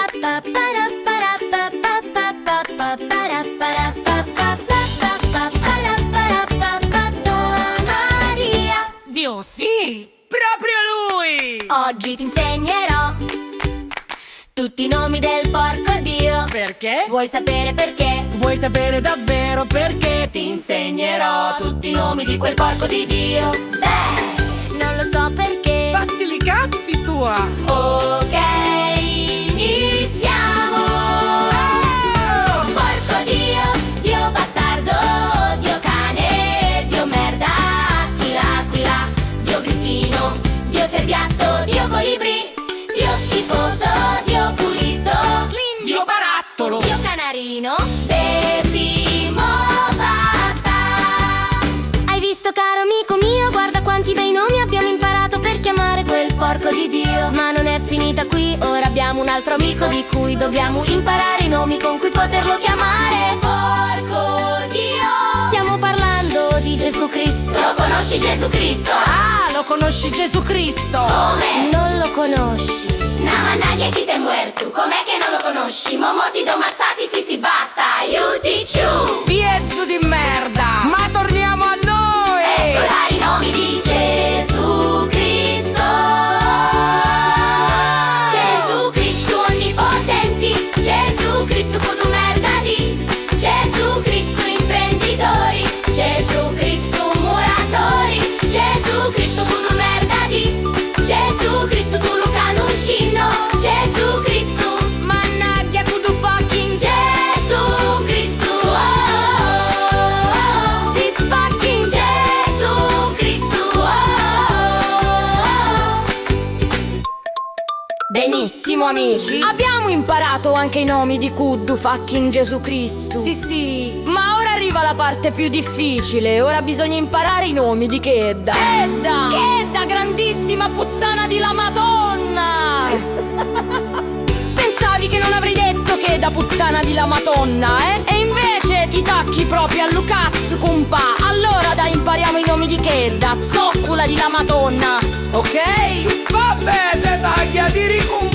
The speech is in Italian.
Dio, sì, proprio lui! Oggi ti insegnerò tutti i nomi del porco Dio. Perché? Vuoi sapere perché? Vuoi sapere davvero perché? Ti insegnerò tutti i nomi di quel porco di Dio. Beh, non lo so perché. Fatti i cazzi tua! Ok, iniziamo. Porco Dio, Dio bastardo, Dio cane, Dio merda, aquila, Dio grissino, Dio cerbiatto, Dio colibrì, Dio schifoso, Dio pulito, Dio barattolo! Dio canarino, baby, mo basta. Hai visto, caro amico mio, guarda quanti bei nomi abbiamo imparato per chiamare quel porco di Dio. Ma non è finita qui, ora abbiamo un altro amico di cui dobbiamo imparare i nomi con cui poterlo chiamare. Porco Dio! Stiamo parlando di Gesù Cristo. Lo conosci Gesù Cristo? Ah, lo conosci Gesù Cristo? Come? Non lo conosci? No, ma nadie chi te muerto. Com'è che non lo conosci? Momo ti do mazzati, sì, basta. Aiuti, ciu! Piezzo di merda! Ma torniamo a noi! Ecco dai i nomi di Gesù Cristo. Gesù Cristo onnipotenti, Gesù Cristo kudu merda di, Gesù Cristo imprenditori, Gesù Cristo muratori, Gesù Cristo kudu merda di, Gesù Cristo tu lo conoscino, Gesù Cristo Mannaggia kudu fucking Gesù Cristo, this fucking Gesù Cristo, Benissimo amici, abbiamo imparato anche i nomi di Kuddu fucking Gesù Cristo. Sì, Ma ora arriva la parte più difficile. Ora bisogna imparare i nomi di Chedda. Chedda, grandissima puttana di la Madonna. Pensavi che non avrei detto Chedda, puttana di la Madonna, eh? E invece ti tacchi proprio a Lucaz, compa. Allora dai, impariamo i nomi di Chedda, zoccula di la Madonna, ok? vabbè, te taglia di ricum